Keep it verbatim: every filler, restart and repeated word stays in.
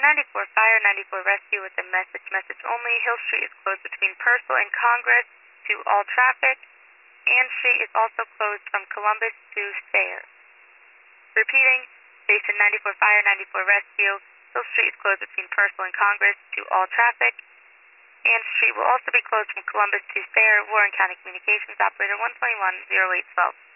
ninety-four Fire, ninety-four Rescue with a message, message only. Hill Street is closed between Purcell and Congress to all traffic. Ann Street is also closed from Columbus to Sayre. Repeating, Station ninety-four Fire, ninety-four Rescue. Hill Street is closed between Purcell and Congress to all traffic. Ann Street will also be closed from Columbus to Sayre. Warren County Communications Operator one twenty-one, oh eight twelve.